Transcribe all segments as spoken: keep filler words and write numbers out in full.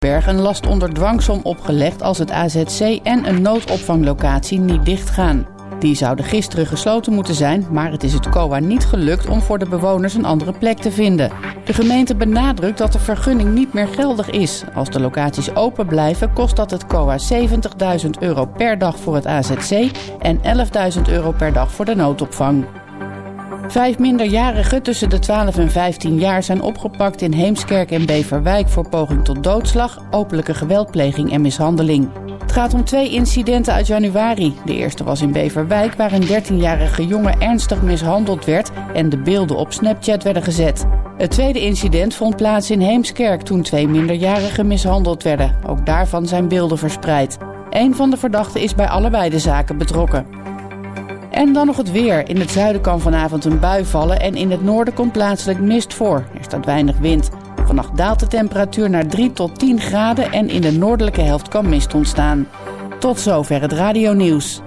Berg een last onder dwangsom opgelegd als het A Z C en een noodopvanglocatie niet dichtgaan. Die zouden gisteren gesloten moeten zijn, maar het is het C O A niet gelukt om voor de bewoners een andere plek te vinden. De gemeente benadrukt dat de vergunning niet meer geldig is. Als de locaties open blijven, kost dat het C O A zeventigduizend euro per dag voor het A Z C en elfduizend euro per dag voor de noodopvang. Vijf minderjarigen tussen de twaalf en vijftien jaar zijn opgepakt in Heemskerk en Beverwijk voor poging tot doodslag, openlijke geweldpleging en mishandeling. Het gaat om twee incidenten uit januari. De eerste was in Beverwijk, waar een dertienjarige jongen ernstig mishandeld werd en de beelden op Snapchat werden gezet. Het tweede incident vond plaats in Heemskerk toen twee minderjarigen mishandeld werden. Ook daarvan zijn beelden verspreid. Eén van de verdachten is bij allebei de zaken betrokken. En dan nog het weer. In het zuiden kan vanavond een bui vallen en in het noorden komt plaatselijk mist voor. Er staat weinig wind. Vannacht daalt de temperatuur naar drie tot tien graden en in de noordelijke helft kan mist ontstaan. Tot zover het radionieuws.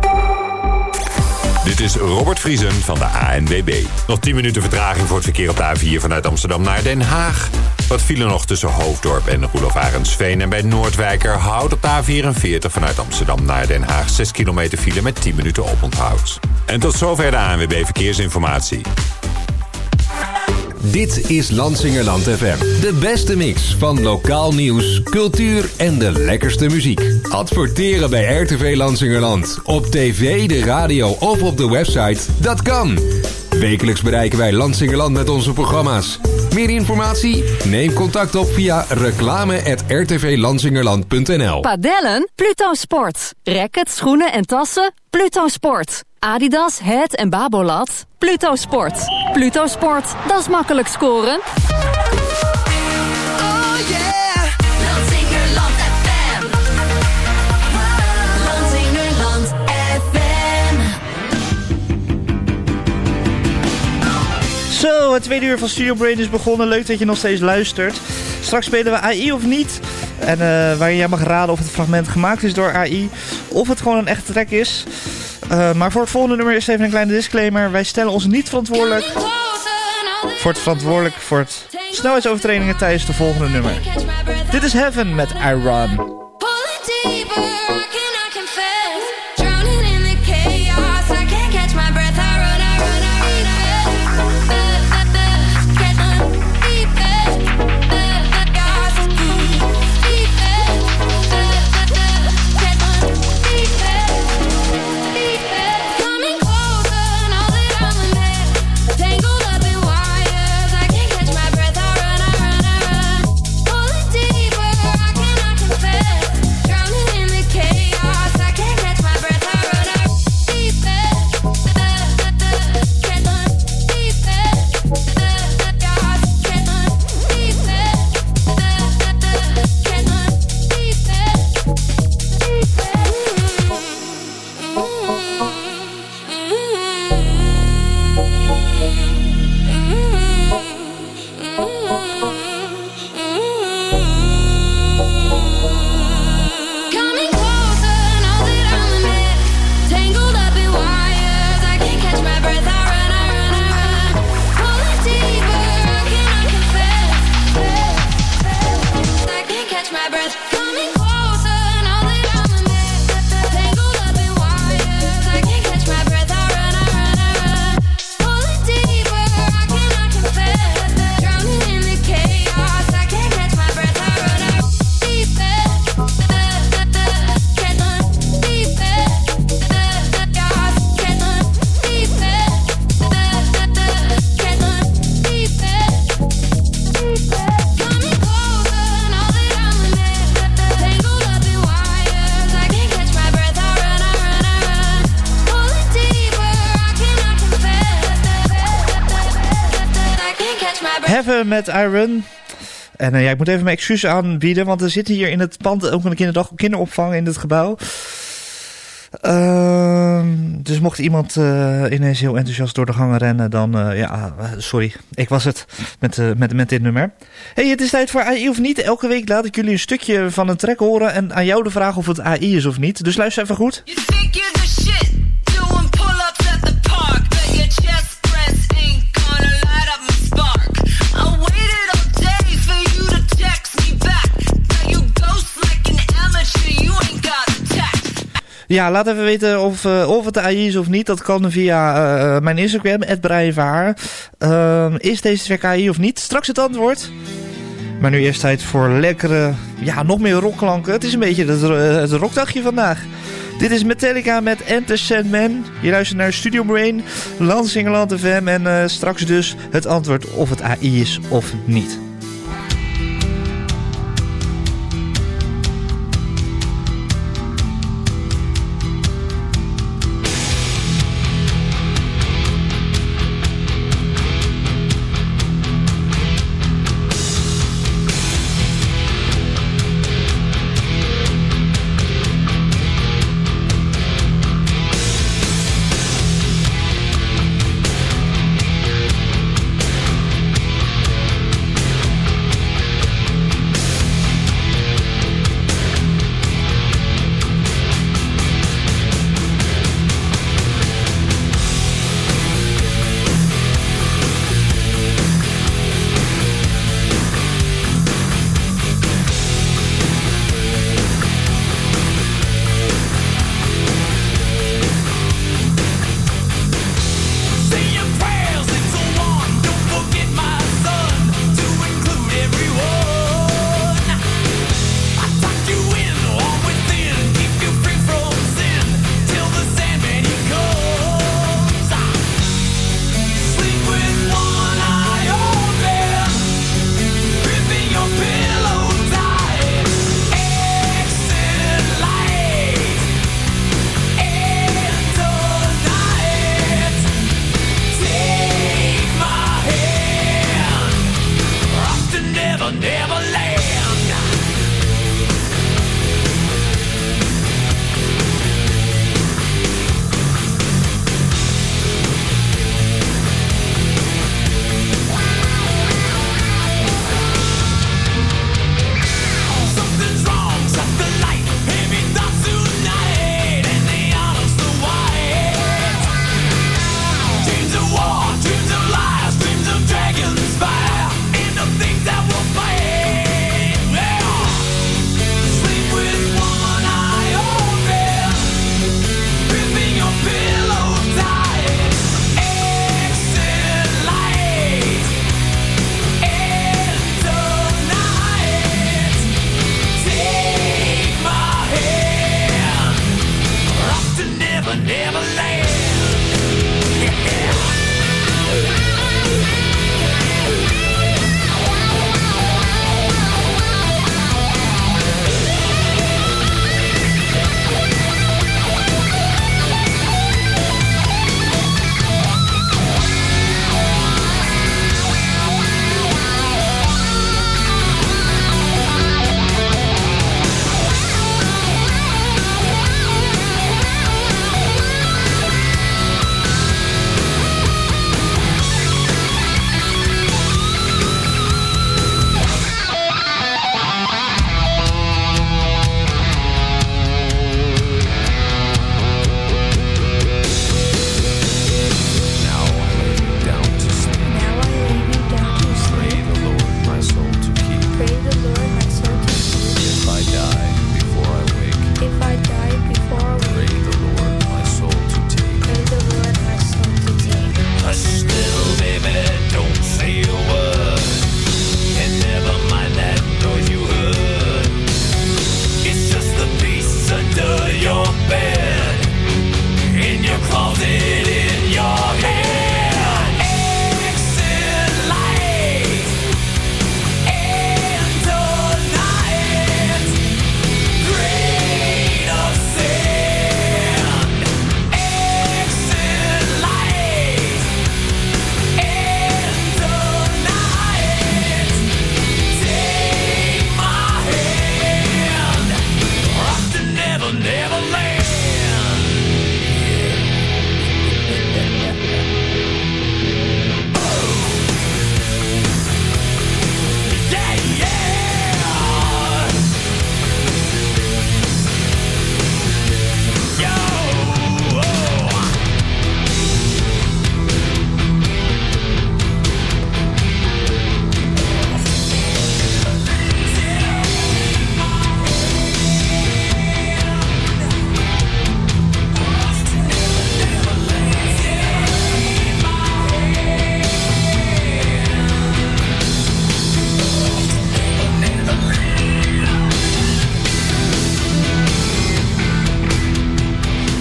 Dit is Robert Vriesen van de A N W B. Nog tien minuten vertraging voor het verkeer op de A vier vanuit Amsterdam naar Den Haag. Wat file nog tussen Hoofddorp en Roelof Arendsveen. En bij Noordwijker houdt op de A vierenveertig vanuit Amsterdam naar Den Haag. zes kilometer file met tien minuten oponthoud. En tot zover de A N W B Verkeersinformatie. Dit is Lansingerland F M. De beste mix van lokaal nieuws, cultuur en de lekkerste muziek. Adverteren bij R T V Lansingerland. Op tv, de radio of op de website. Dat kan. Wekelijks bereiken wij Lansingerland met onze programma's. Meer informatie? Neem contact op via reclame at r t v lansingerland punt n l. Padellen? Pluto Sport. Racket, schoenen en tassen? Pluto Sport. Adidas, Het en Babolat? Pluto Sport. Pluto Sport, dat is makkelijk scoren. Oh yeah, Lansingerland F M. Lansingerland F M. Zo, het tweede uur van Studio Brain is begonnen. Leuk dat je nog steeds luistert. Straks spelen we A I of niet. En uh, waarin jij mag raden of het fragment gemaakt is door A I. Of het gewoon een echte track is. Uh, maar voor het volgende nummer is even een kleine disclaimer. Wij stellen ons niet verantwoordelijk voor het verantwoordelijk voor het snelheidsovertredingen tijdens de volgende nummer. Dit is Heaven met I Run. Heaven met Iron. En uh, ja, ik moet even mijn excuses aanbieden, want er zitten hier in het pand ook een kinderdag, kinderopvang in het gebouw. Uh, dus mocht iemand uh, ineens heel enthousiast door de gangen rennen, dan uh, ja, uh, sorry. Ik was het met, uh, met, met dit nummer. Hey, het is tijd voor A I of niet. Elke week laat ik jullie een stukje van een track horen en aan jou de vraag of het A I is of niet. Dus luister even goed. You think you're the shit, doing pull-ups at the park, but your chest press ain't gonna light up my spark. I waited all day for you to text me back. Now Ja, laat even weten of, uh, of het de A I is of niet. Dat kan via uh, mijn Instagram, at Brian Verhaar. Uh, is deze track A I of niet? Straks het antwoord. Maar nu eerst tijd voor lekkere, ja, nog meer rockklanken. Het is een beetje het, het rockdagje vandaag. Dit is Metallica met Enter Sandman. Je luistert naar Studio Brain, Lansingerland F M. En uh, straks dus het antwoord of het A I is of niet.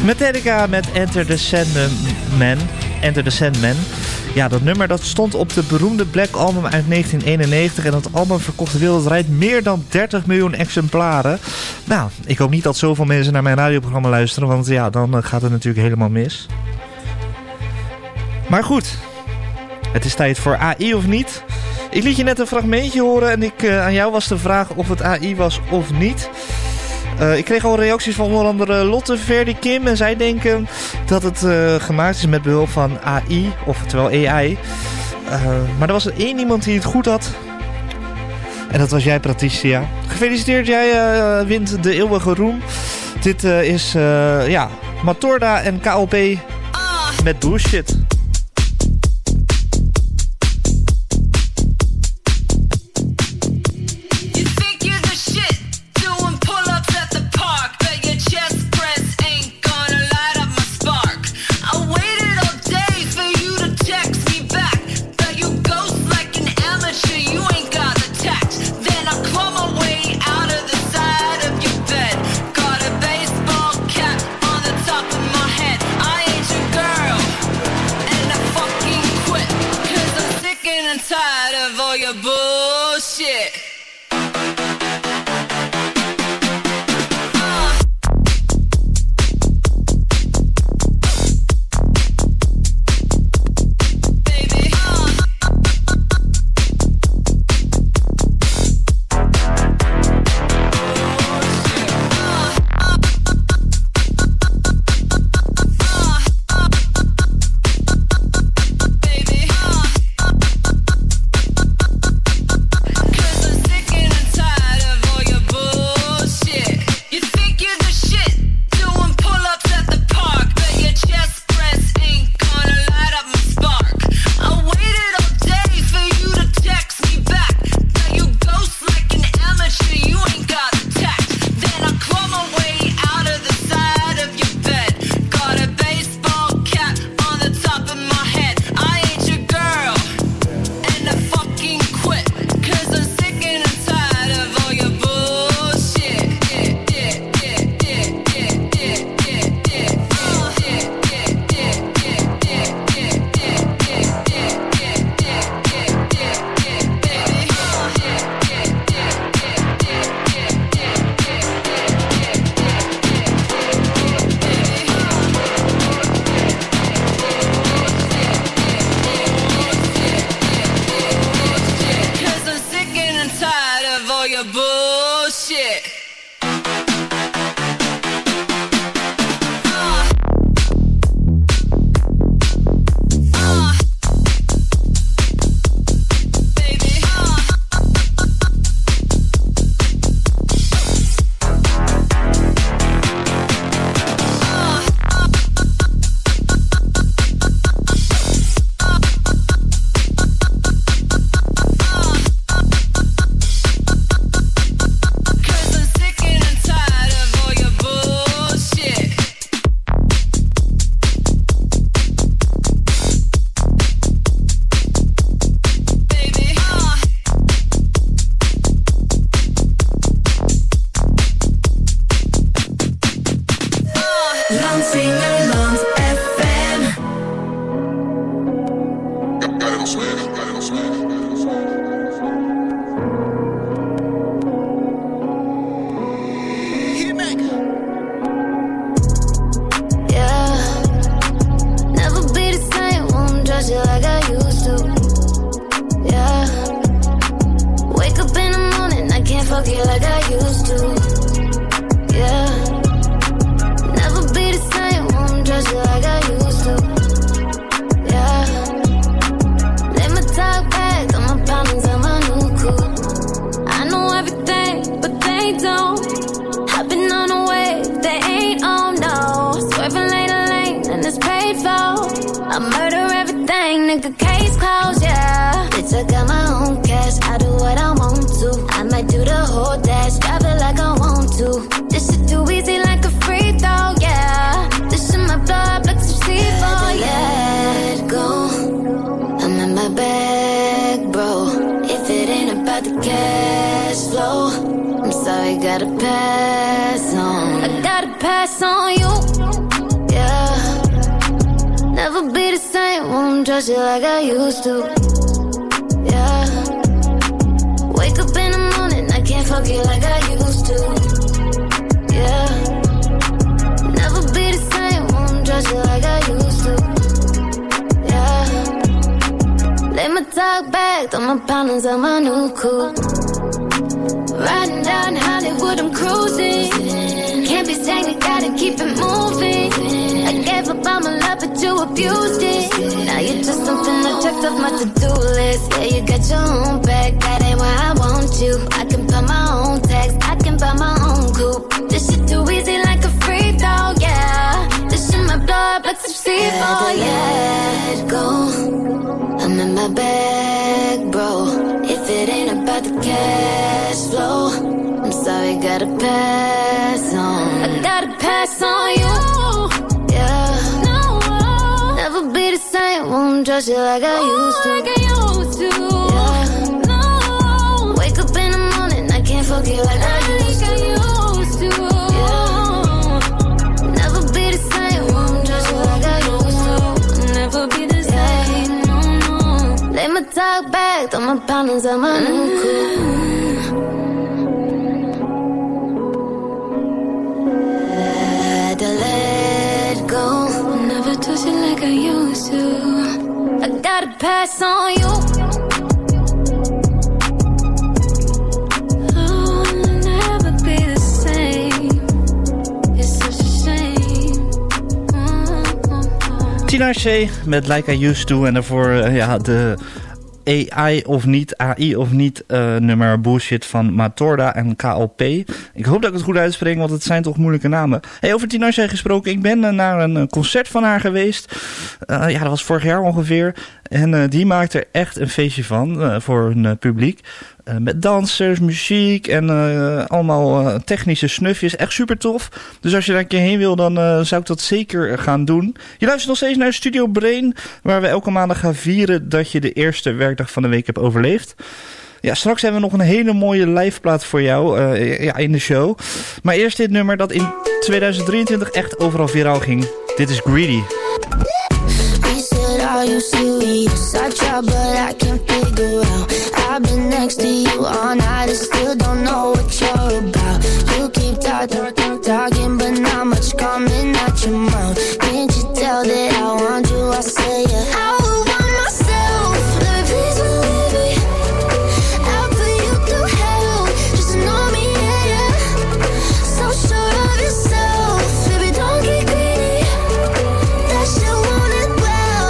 Metallica met Enter the Sandman. Enter the Sandman. Ja, dat nummer dat stond op de beroemde Black Album uit negentien eenennegentig. En dat album verkocht wereldwijd meer dan dertig miljoen exemplaren. Nou, ik hoop niet dat zoveel mensen naar mijn radioprogramma luisteren. Want ja, dan gaat het natuurlijk helemaal mis. Maar goed, het is tijd voor A I of niet. Ik liet je net een fragmentje horen en ik, uh, aan jou was de vraag of het A I was of niet. Uh, ik kreeg al reacties van onder andere Lotte, Verdi, Kim. En zij denken dat het uh, gemaakt is met behulp van A I, oftewel A I. Uh, maar er was er één iemand die het goed had. En dat was jij, Patricia. Gefeliciteerd, jij uh, wint de eeuwige roem. Dit uh, is uh, ja, Matorda en K L P met Bullshit. Gotta pass on. I gotta pass on you. Yeah. Never be the same, won't trust you like I used to. Yeah. Wake up in the morning, I can't fuck you like I used to. Yeah. Never be the same, won't trust you like I used to. Yeah. Lay my talk back, throw my pounders on my new coupe. Riding down Hollywood, I'm cruising. Can't be stagnant, gotta keep it moving. I gave up all my love, but you abused it. Now you're just something I checked off my to-do list. Yeah, you got your own bag, that ain't where I want you. I can buy my own tax, I can buy my own coupe. This shit too easy like a free throw, yeah. This shit my blood, like some C four, yeah. Let go, I'm in my bag, bro. If it ain't about the cash flow, I'm sorry, gotta pass on. I gotta pass on you, yeah. No, never be the same, won't trust you like I used to. Like I used to, yeah. No, wake up in the morning, I can't fuck you like I used to. Used to. Yeah. Never be the same, won't trust you like I used to. Never be the same, no, no. Lay my talk back, throw my pounders on my new coupe. To let go, never touch it like I used to. I gotta pass on you. Oh, never be the same. It's such a shame. Mm-hmm. Tina Shea met Like I Used To. En daarvoor uh, ja, de A I of niet, A I of niet uh, nummer Bullshit van Matorda en K L P. Ik hoop dat ik het goed uitspreek, want het zijn toch moeilijke namen. Hey, over Tina Shea gesproken, ik ben uh, naar een uh, concert van haar geweest. Uh, ja, dat was vorig jaar ongeveer. En uh, die maakt er echt een feestje van uh, voor hun uh, publiek. Uh, met dansers, muziek en uh, allemaal uh, technische snufjes. Echt super tof. Dus als je daar een keer heen wil, dan uh, zou ik dat zeker gaan doen. Je luistert nog steeds naar Studio Brain, waar we elke maandag gaan vieren dat je de eerste werkdag van de week hebt overleefd. Ja, straks hebben we nog een hele mooie liveplaat voor jou uh, ja, in de show. Maar eerst dit nummer dat in tweeduizend drieëntwintig echt overal viraal ging. Dit is Greedy. Are you serious? I try but I can't figure out. I've been next to you all night and still don't know what you're about. You keep talking, talking but not much coming out your mouth. Can't you tell that I want you? I say yeah. I would want myself. Let me please believe me. I'll put you through hell. Just know me, yeah, yeah. So sure of yourself. Baby, don't get greedy. That shit want it well.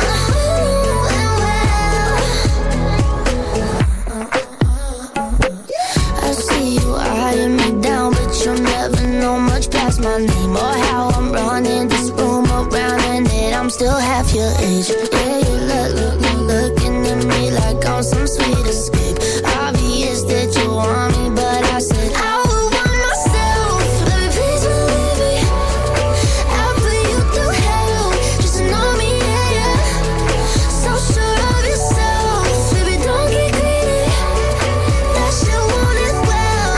I see you eyeing me down, but you'll never know much past my name or how I'm running this room around, and that I'm still half your age. Yeah, you look, look, look, looking at me like I'm some sweet escape. Obvious that you want me, but I said I would want myself. Let me please believe me. I'll put you through hell. Just know me, yeah, yeah. So sure of yourself. Baby, don't get greedy. That shit want it well.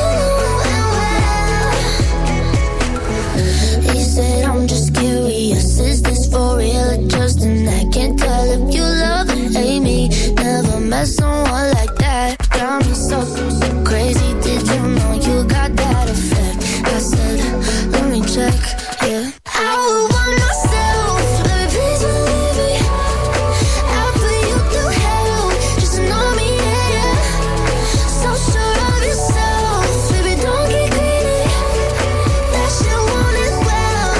He said I'm just curious. Is this for real or just an act? Can't tell if you love or hate me. Never met someone like that. Got me so, so crazy. Did you know you got that effect? I said, let me check, yeah. I would want myself. Let me please believe me. I'll put you through hell. Just know me, yeah, yeah. So sure of yourself. Baby, don't get greedy. That shit want it well.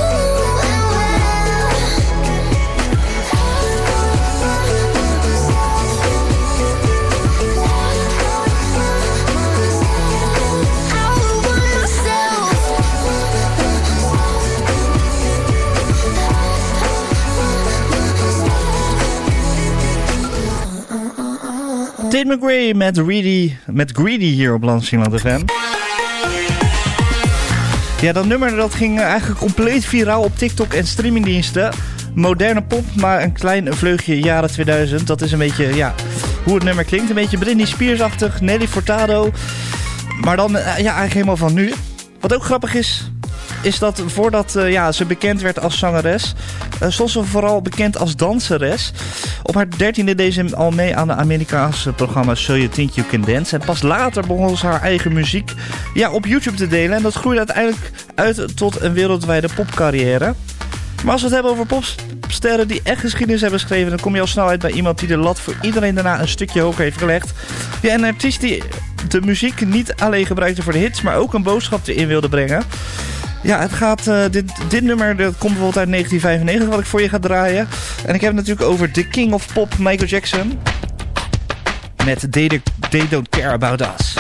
I would want myself. Tate McRae met Greedy, met Greedy hier op Landsingland F M. Ja, dat nummer dat ging eigenlijk compleet viraal op TikTok en streamingdiensten. Moderne pop, maar een klein vleugje jaren tweeduizend. Dat is een beetje, ja, hoe het nummer klinkt. Een beetje Britney Spears-achtig, Nelly Furtado. Maar dan, ja, eigenlijk helemaal van nu. Wat ook grappig is, is dat voordat uh, ja, ze bekend werd als zangeres, uh, stond ze vooral bekend als danseres. Op haar dertiende deed ze al mee aan de Amerikaanse programma So You Think You Can Dance. En pas later begon ze haar eigen muziek ja, op YouTube te delen. En dat groeide uiteindelijk uit tot een wereldwijde popcarrière. Maar als we het hebben over popsterren die echt geschiedenis hebben geschreven, dan kom je al snel uit bij iemand die de lat voor iedereen daarna een stukje hoger heeft gelegd. Ja, een artiest die de muziek niet alleen gebruikte voor de hits, maar ook een boodschap erin wilde brengen. Ja, het gaat, uh, dit, dit nummer dat komt bijvoorbeeld uit negentien vijfennegentig, wat ik voor je ga draaien. En ik heb het natuurlijk over The King of Pop, Michael Jackson. Met They, They Don't Care About Us.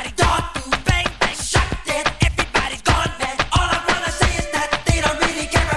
Everybody's gone bad. All I wanna say is that they don't really care.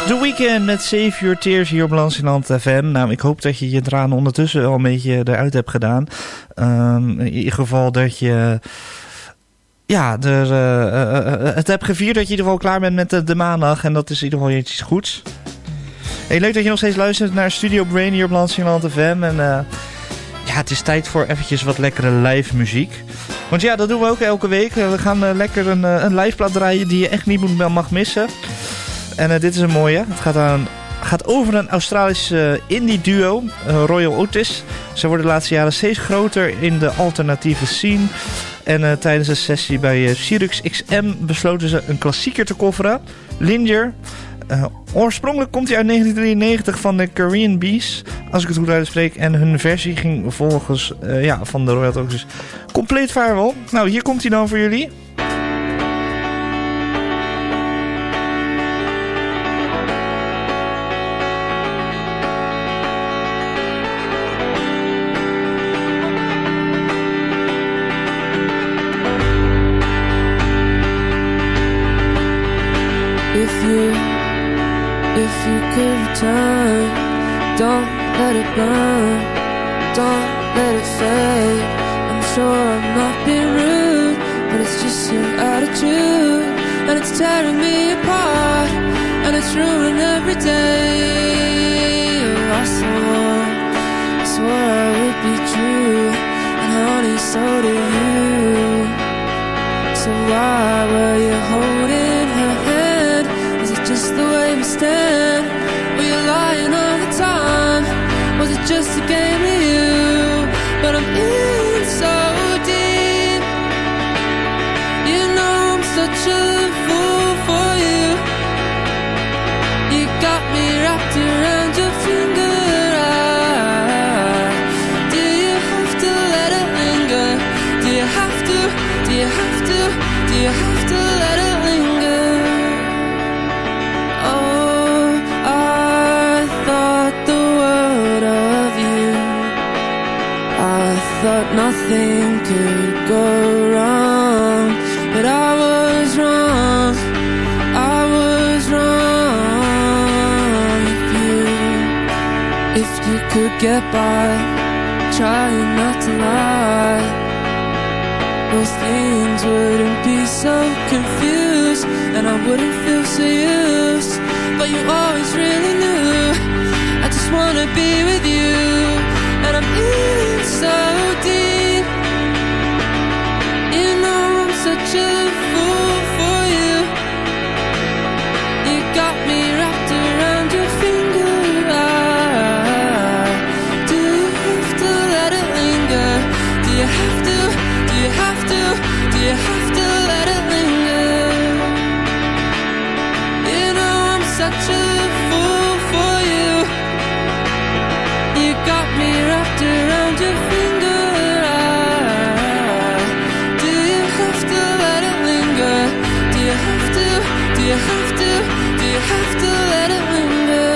The Weeknd met Save Your Tears hier op Lansingerland F M. Nou, ik hoop dat je je tranen ondertussen wel een beetje eruit hebt gedaan. Um, in ieder geval dat je... Ja, er, uh, uh, het hebt gevierd dat je in ieder geval klaar bent met de, de maandag. En dat is in ieder geval iets goeds. Hey, leuk dat je nog steeds luistert naar Studio Brain hier op Lansingerland F M. En uh, ja, het is tijd voor eventjes wat lekkere live muziek. Want ja, dat doen we ook elke week. We gaan uh, lekker een, uh, een live plaat draaien die je echt niet moet, mag missen. En uh, dit is een mooie. Het gaat, aan, gaat over een Australische uh, indie duo, uh, Royal Otis. Ze worden de laatste jaren steeds groter in de alternatieve scene. En uh, tijdens een sessie bij uh, Sirius X M besloten ze een klassieker te coveren. Linger. Uh, oorspronkelijk komt hij uit negentien drieënnegentig van de Korean Bees, als ik het goed uitspreek. En hun versie ging volgens uh, ja, van de Royal Otis compleet viral. Nou, hier komt hij dan voor jullie. If you could return, don't let it burn, don't let it fade. I'm sure I'm not being rude, but it's just your attitude, and it's tearing me apart, and it's ruining every day. Oh, I swore, I swore I would be true, and honey, so do you. So why were you holding her hand? Is it just the way we stand? Were you lying all the time? Was it just a game of you? But I'm in so deep. You know I'm such a fool for you. You got me wrapped around your finger. Do you have to let it linger? Do you have to? Do you have to? Do you have to let it linger? Oh, I thought the world of you. I thought nothing could go wrong, but I was wrong. I was wrong. If you, if you could get by, trying not to lie, those things wouldn't be so confused, and I wouldn't feel so used. But you always really knew I just wanna be with you, and I'm in so deep. You know I'm such a fool for you. You got me wrapped around your finger. Do you have to let it linger? Do you have to? Do you have to? Do you have to let it linger? You know I'm such a fool for you. You got me wrapped around your finger. Do you have to let it linger? Do you have to? Do you have to? Do you have to let it linger?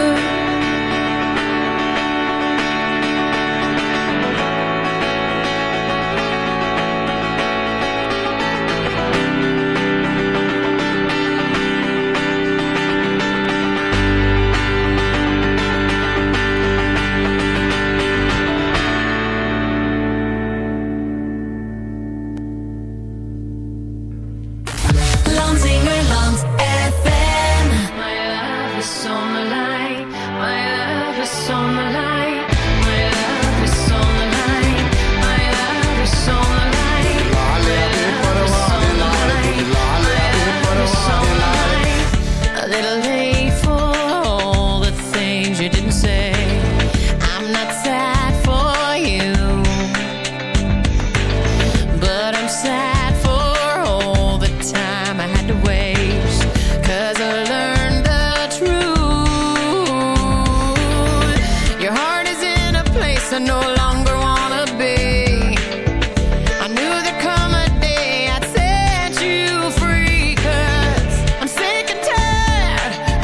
Lansingerland F M. My love is on the line. My love is on the line. My love is on the line. My love is on the line. My love is on the line. My love is on the line. A little late for all the things you didn't say. I'm not sad for you, but I'm sad for all the time I had to waste. 'Cause I learned the truth. Your heart is in a place I no longer wanna be. I knew there'd come a day I'd set you free. 'Cause I'm sick and tired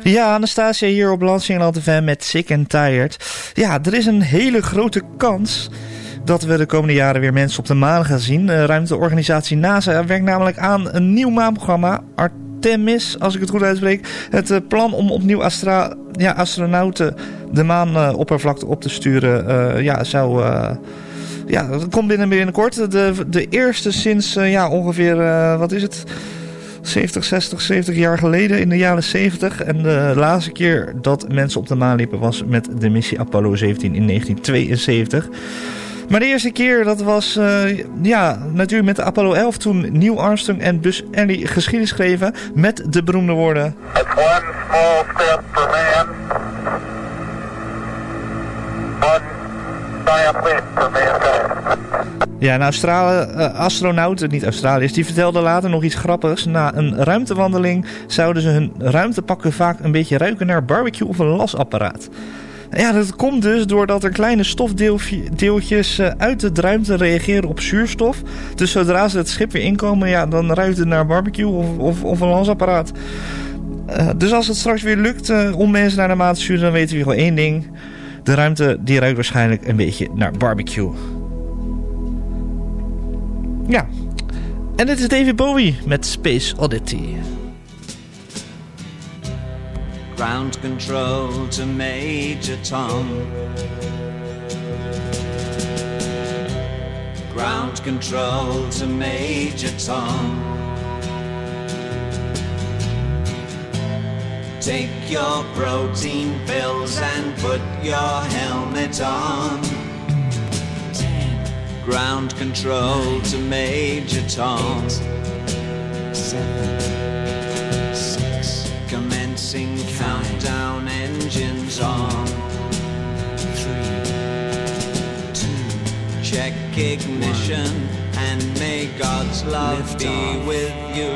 Ja, Anastasia hier op Lansingerland F M met Sick and Tired. Ja, er is een hele grote kans dat we de komende jaren weer mensen op de maan gaan zien. Uh, ruimteorganisatie NASA werkt namelijk aan een nieuw maanprogramma, Artemis, als ik het goed uitspreek. Het uh, plan om opnieuw astra- ja, astronauten de maanoppervlakte uh, op te sturen, uh, ja, zou... Uh, ja, dat komt binnen binnenkort. De, de eerste sinds uh, ja, ongeveer, uh, wat is het... zeventig, zestig, zeventig jaar geleden in de jaren zeventig. En de laatste keer dat mensen op de maan liepen was met de missie Apollo zeventien in negentien tweeënzeventig. Maar de eerste keer dat was uh, ja, natuurlijk met de Apollo elf toen Neil Armstrong en Buzz Aldrin geschiedenis schreven met de beroemde woorden. It's one small step for man. One giant leap for mankind. Ja, een Australië, uh, astronaut, niet Australiërs, die vertelde later nog iets grappigs. Na een ruimtewandeling zouden ze hun ruimtepakken vaak een beetje ruiken naar barbecue of een lasapparaat. Ja, dat komt dus doordat er kleine stofdeeltjes uh, uit de ruimte reageren op zuurstof. Dus zodra ze het schip weer inkomen, ja, dan ruikt het naar barbecue of, of, of een lasapparaat. Uh, dus als het straks weer lukt uh, om mensen naar de maan te sturen, dan weten we gewoon één ding. De ruimte die ruikt waarschijnlijk een beetje naar barbecue. Ja, en dit is David Bowie met Space Oddity. Ground control to Major Tom. Ground control to Major Tom. Take your protein pills and put your helmet on. Ground control to Major Tom. Eight, seven, six, commencing five, countdown engines on. Three, two, check ignition one, and may God's love lift be off with you.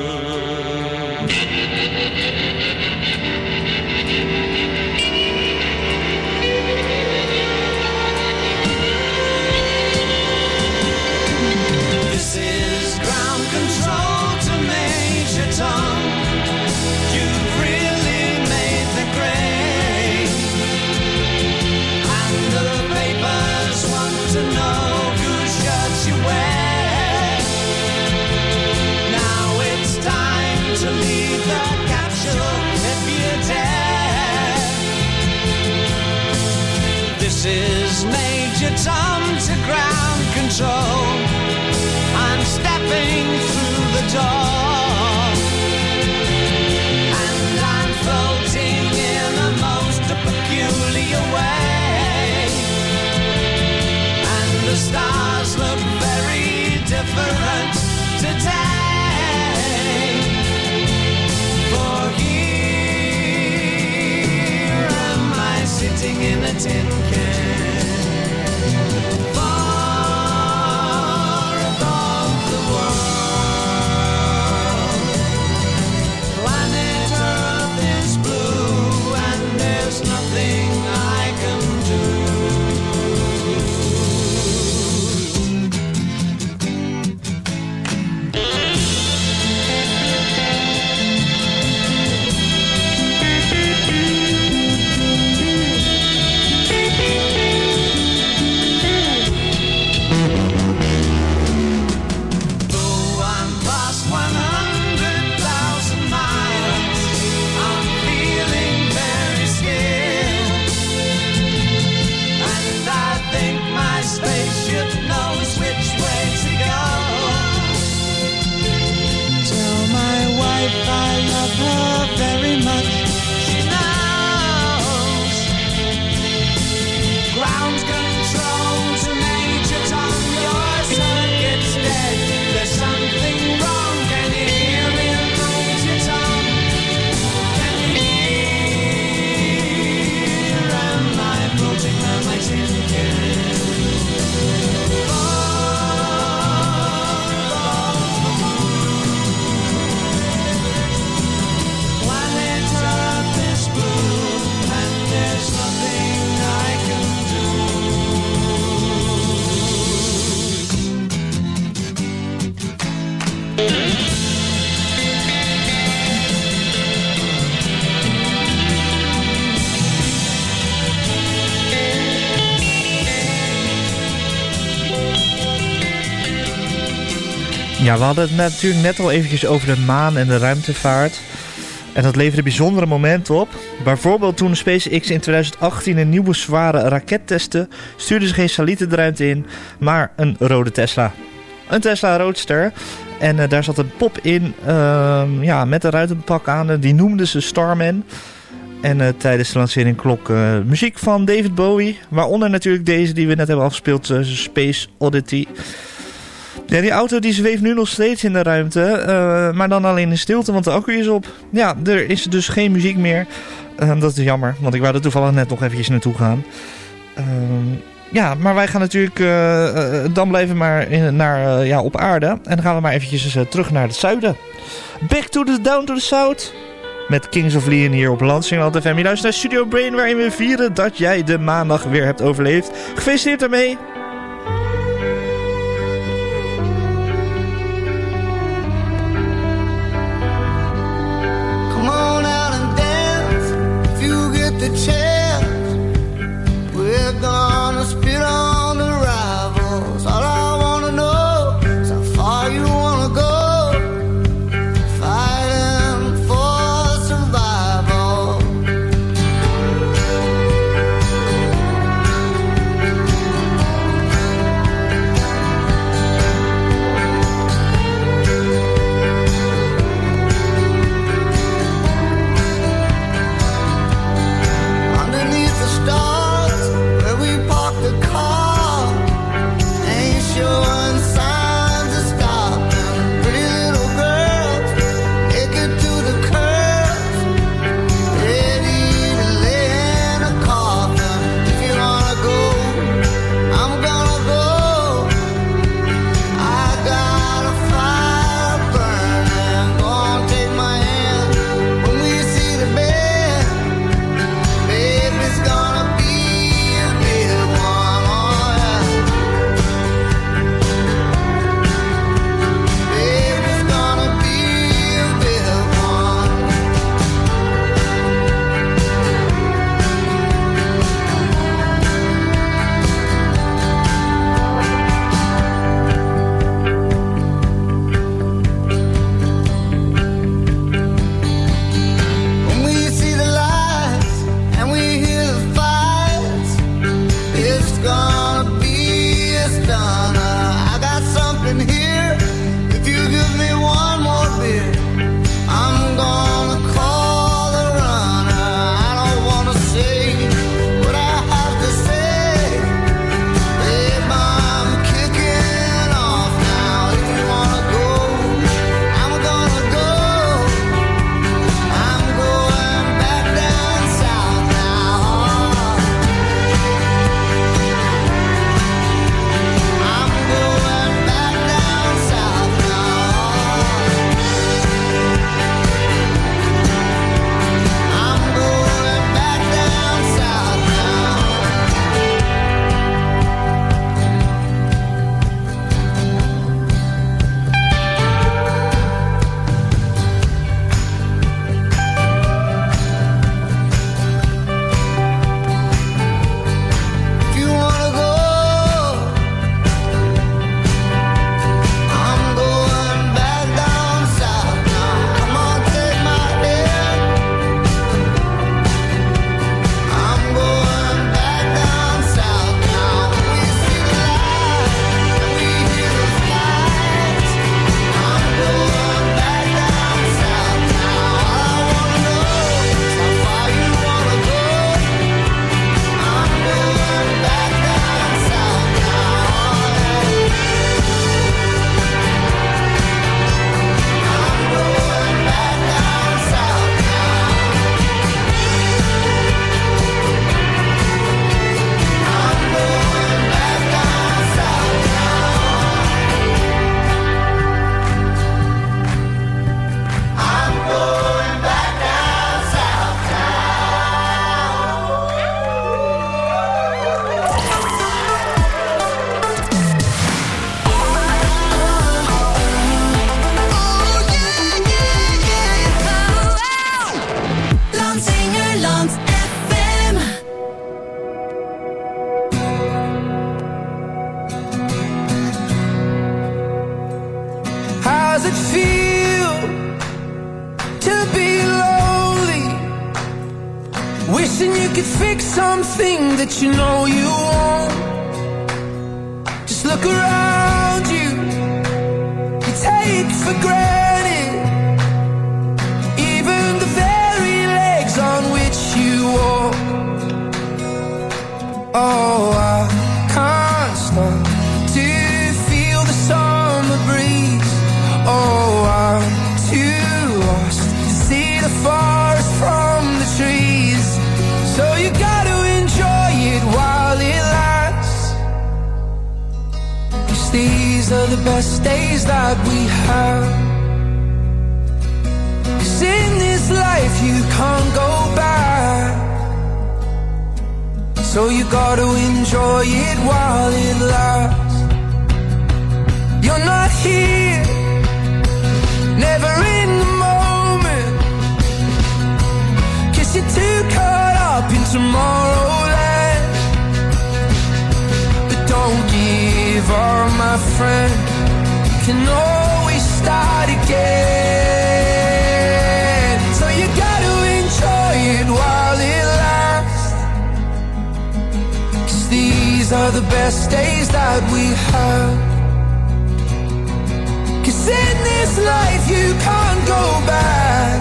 This is Major Tom to ground control. I'm stepping through the door, and I'm floating in a most peculiar way, and the stars look very different today. For here am I sitting in a tin can. Ja, we hadden het natuurlijk net al eventjes over de maan en de ruimtevaart. En dat leverde bijzondere momenten op. Bijvoorbeeld toen SpaceX in twintig achttien een nieuwe zware raket testte, stuurden ze geen satellieten de ruimte in, maar een rode Tesla. Een Tesla Roadster. En uh, daar zat een pop in, uh, ja, met een ruitenpak aan. Uh, die noemden ze Starman. En uh, tijdens de lancering klonk uh, muziek van David Bowie. Waaronder natuurlijk deze die we net hebben afgespeeld, uh, Space Oddity. Ja, die auto die zweeft nu nog steeds in de ruimte. Uh, maar dan alleen in stilte, want de accu is op. Ja, er is dus geen muziek meer. Uh, dat is jammer, want ik wou er toevallig net nog eventjes naartoe gaan. Uh, ja, maar wij gaan natuurlijk uh, uh, dan blijven maar in, naar, uh, ja, op aarde. En dan gaan we maar eventjes uh, terug naar het zuiden. Back to the down to the south. Met Kings of Leon hier op Lansingerland F M. Je luistert naar Studio Brain, waarin we vieren dat jij de maandag weer hebt overleefd. Gefeliciteerd daarmee. wishing you could fix something that you know you won't. Just look around you, you take for granted even the very legs on which you walk. Oh, I can't stop to feel the summer breeze. Oh, I'm too lost to see the forest from the trees. So you gotta enjoy it while it lasts, 'cause these are the best days that we have. 'Cause in this life you can't go back, so you gotta enjoy it while it lasts. You're not here, never in the moment, 'cause you're too caught up in tomorrowland. But don't give up, my friend, you can always start again. So you gotta enjoy it while it lasts, 'cause these are the best days that we have. 'Cause in this life you can't go back,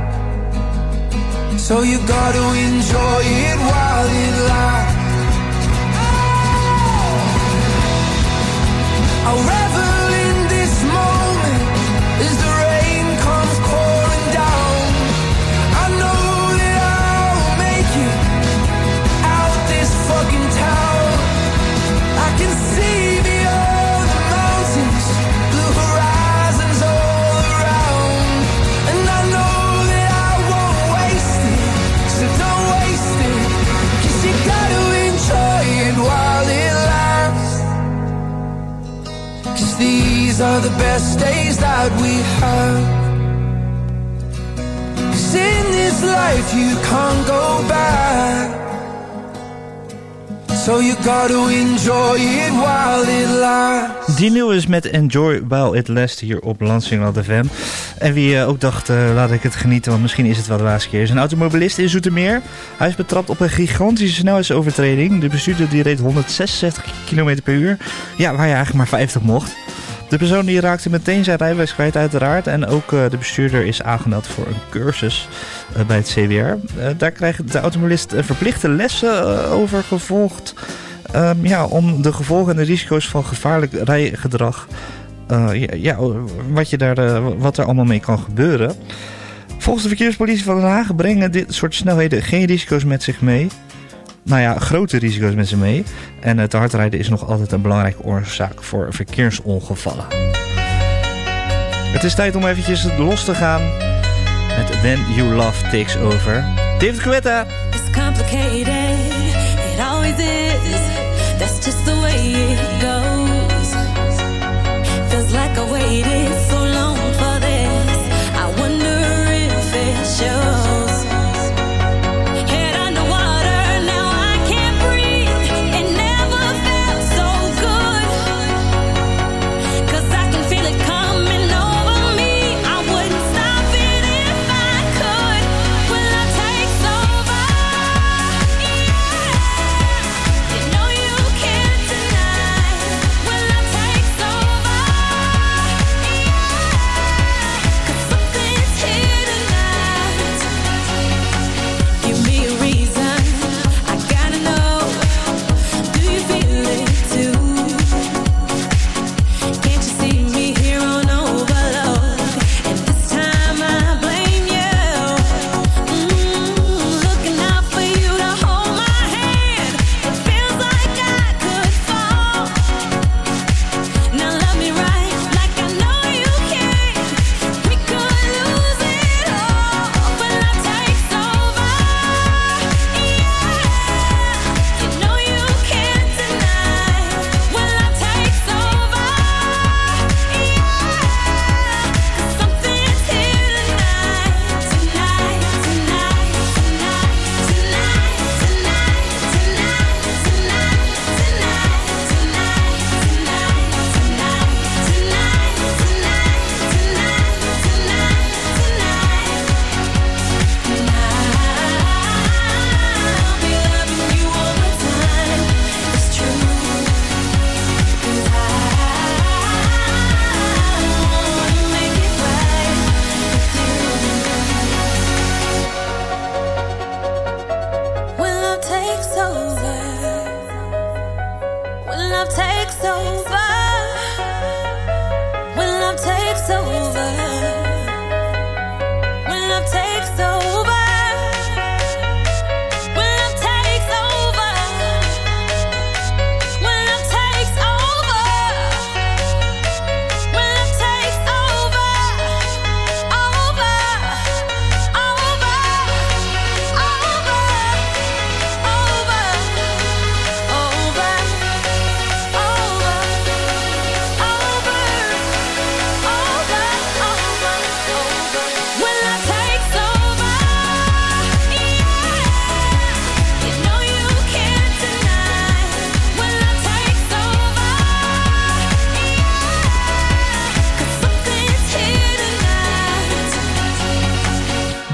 so you gotta enjoy it while it lasts. I'll revel in this moment as the rain comes pouring down. I know that I'll make it out this fucking town. I can see beyond the mountains, blue horizons all around, and I know that I won't waste it, so don't waste it, 'cause you gotta enjoy it while it lasts, 'cause these are the best days that we have. 'Cause in this life you can't go back, so you gotta enjoy it while it lasts. Die nieuw is met Enjoy While It Lasts hier op Lansingerland F M. En wie uh, ook dacht, uh, laat ik het genieten, want misschien is het wel de laatste keer. Is een automobilist in Zoetermeer. Hij is betrapt op een gigantische snelheidsovertreding. De bestuurder die reed honderdzesenzestig kilometer per uur. Ja, waar je eigenlijk maar vijftig mocht. De persoon die raakte meteen zijn rijbewijs kwijt uiteraard. En ook uh, de bestuurder is aangemeld voor een cursus uh, bij het C W R. Uh, daar krijgt de automobilist uh, verplichte lessen uh, over gevolgd. Um, ja, om de gevolgen en de risico's van gevaarlijk rijgedrag, uh, ja, ja, wat, je daar, uh, wat er allemaal mee kan gebeuren. Volgens de verkeerspolitie van Den Haag brengen dit soort snelheden geen risico's met zich mee. Nou ja, grote risico's met zich mee. En uh, te hard rijden is nog altijd een belangrijke oorzaak voor verkeersongevallen. Het is tijd om eventjes los te gaan met When You Love Takes Over. David Guetta. It's complicated, it always is. That's just the way it goes. Feels like I waited so long for this. I wonder if it shows. Head underwater, now I can't breathe. It never felt so good. 'Cause I can feel it coming over me. I wouldn't stop it if I could. Will I take over? Yeah. You know you can't deny.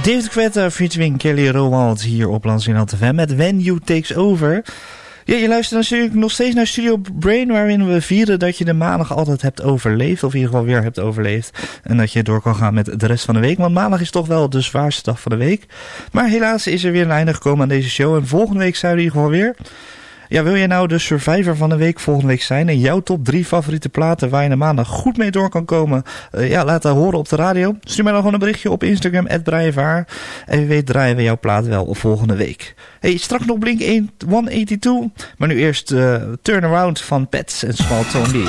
David Guetta featuring Kelly Rowland hier op Lansingerland F M met When You Takes Over. Ja, je luistert natuurlijk nog steeds naar Studio Brain, waarin we vieren dat je de maandag altijd hebt overleefd, of in ieder geval weer hebt overleefd. En dat je door kan gaan met de rest van de week, want maandag is toch wel de zwaarste dag van de week. Maar helaas is er weer een einde gekomen aan deze show en volgende week zijn we in ieder geval weer. Ja, wil jij nou de survivor van de week volgende week zijn en jouw top drie favoriete platen waar je de maandag goed mee door kan komen? Uh, ja, laat dat horen op de radio. Stuur mij dan gewoon een berichtje op Instagram, at brianvaar. En wie weet draaien we jouw plaat wel volgende week. Hey, straks nog Blink honderdtweeëntachtig, maar nu eerst uh, Turnaround van Pets en Small Tone D.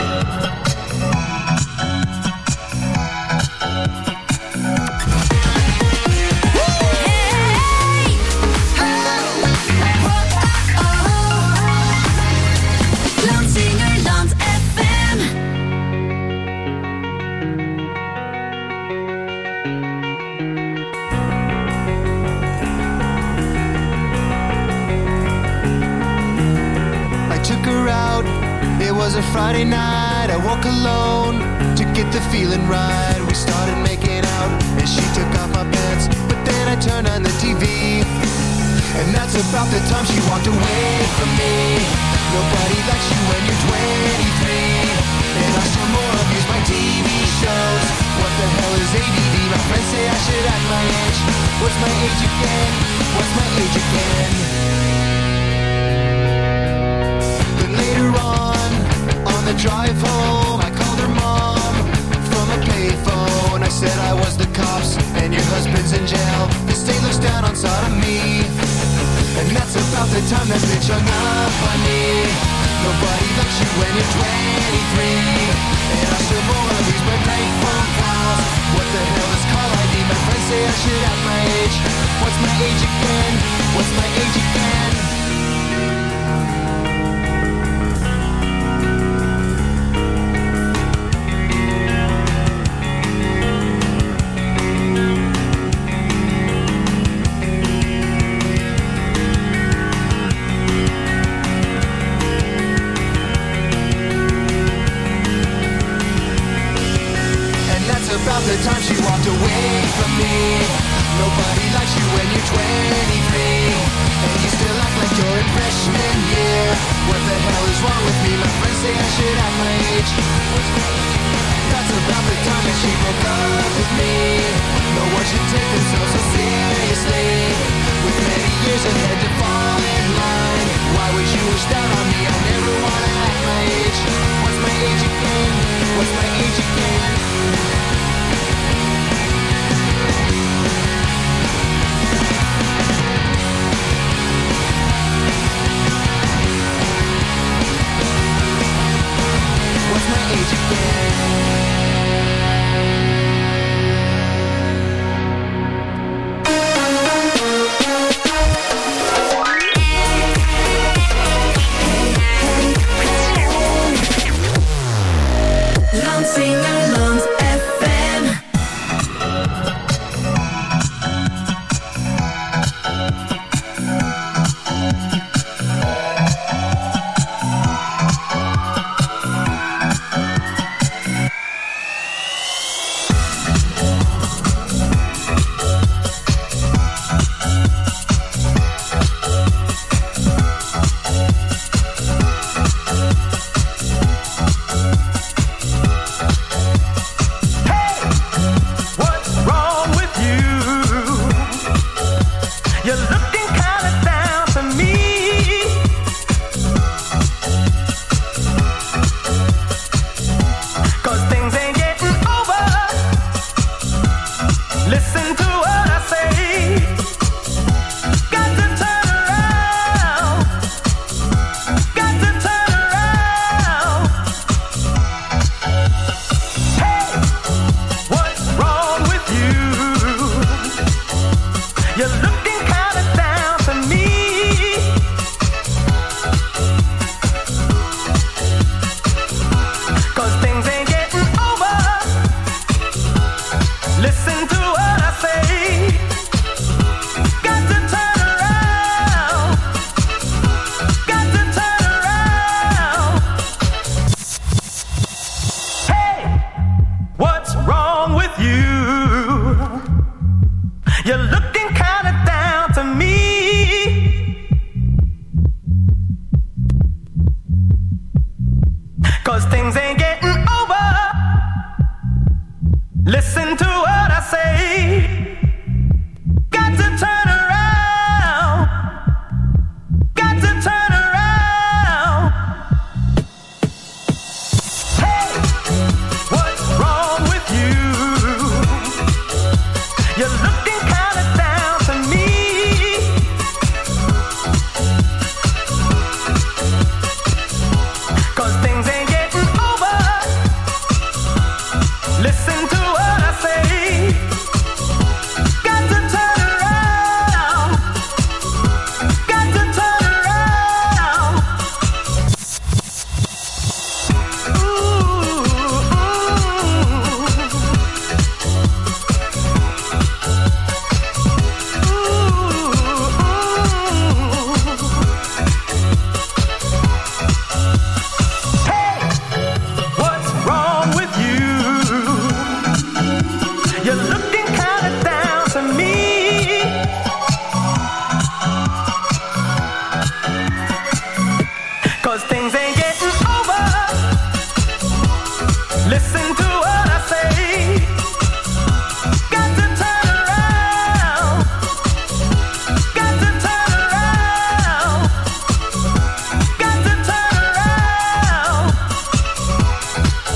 It was a Friday night, I woke alone to get the feeling right. We started making out and she took off my pants, but then I turned on the T V and that's about the time she walked away from me. Nobody likes you when you're twenty-three, and I still more abuse my T V shows. What the hell is A D D? My friends say I should act my age. What's my age again? What's my age again? But later on, on the drive home, I called her mom from a payphone. I said I was the cops and your husband's in jail. The state looks down on sodomy, and that's about the time that bitch hung up on me. Nobody likes you when you're twenty-three, and I still more abuse my bank phone calls. What the hell is call I D? My friends say I should have my age. What's my age again? What's my age again? About the time she walked away from me. Nobody likes you when you're twenty-three, and you still act like you're in freshman year. What the hell is wrong with me? My friends say I should act my age. That's about the time that she broke up with me. No one should take themselves so seriously, with many years ahead to fall in line. Why would you wish down on me? I never wanna act my age. What's my age again? What's my age again? What's my age again? Lansingerland F M.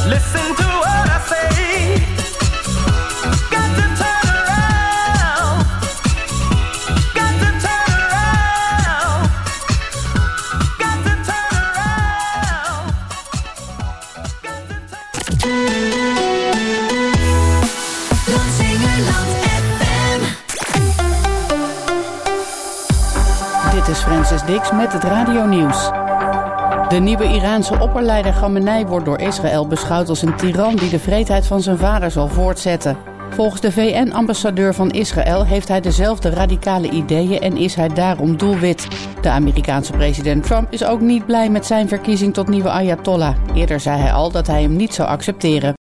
Listen to what I say. Got to turn around. Got to turn around. Got to turn around. Got to turn Lansingerland F M. Dit is Francis Dix met het radionieuws. De nieuwe Iraanse opperleider Khamenei wordt door Israël beschouwd als een tiran die de wreedheid van zijn vader zal voortzetten. Volgens de V N-ambassadeur van Israël heeft hij dezelfde radicale ideeën en is hij daarom doelwit. De Amerikaanse president Trump is ook niet blij met zijn verkiezing tot nieuwe Ayatollah. Eerder zei hij al dat hij hem niet zou accepteren.